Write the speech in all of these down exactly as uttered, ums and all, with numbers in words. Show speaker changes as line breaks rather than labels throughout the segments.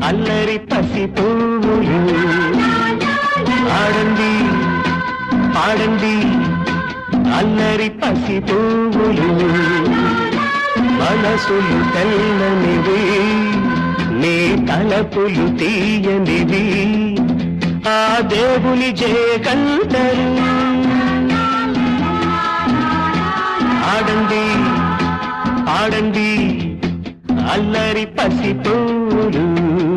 అల్లరి పసి పువ్వులు ఆడండి పాడండి అల్లరి పసి పువ్వులు మనసులు తెల్లనివి నీ తలపులు తీయనివి ఆ దేవుని జయగంటలు ఆడండి పాడండి అల్లరి పసి పువ్వులు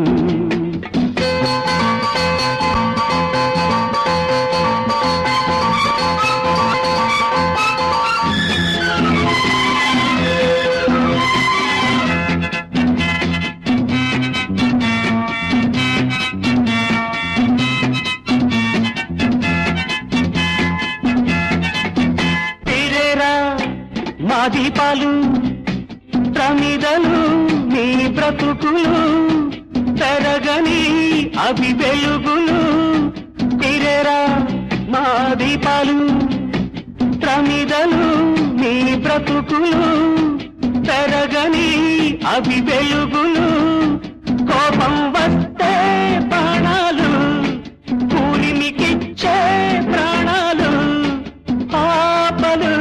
మా దీపాలు ప్రమిదలు నీ బ్రతుకులు పెరగని అవి వెలుగులు పిరేరా మా దీపాలు ప్రమిదలు నీ బ్రతుకులు పెరగని అవి వెలుగులు కోపం వస్తే ప్రాణాలు కూలిమికిచ్చే ప్రాణాలు పాపలు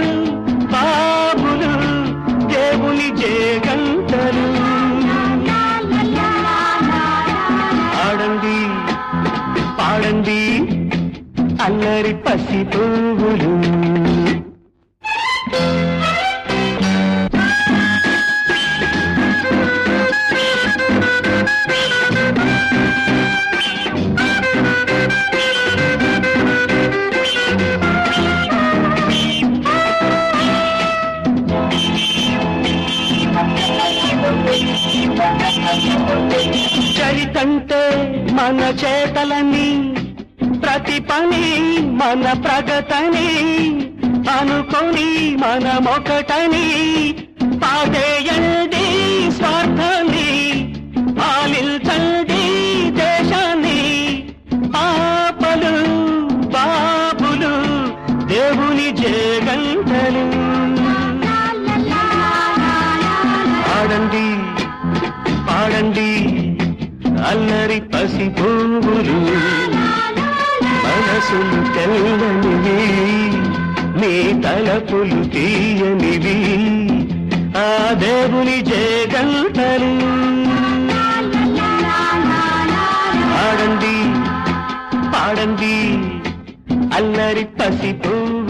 జయగంటలు ఆడండి పాడండి అల్లరి పసి పువ్వులు చరితంటే మన చేతలని ప్రతి పని మన ప్రగతని అనుకొని మనమొకటని పాడేయండి స్వార్థాన్ని పాలించండి దేశాన్ని పాపలు బాబులు దేవుని జయగంటలు ఆడండి పాడండి అల్లరి పసి పువ్వులు మనసులు తెల్లనివి నీ తలపులు తీయనివి ఆ దేవుని జయగంటలు ఆడండి పాడండి అల్లరి పసి పువ్వులు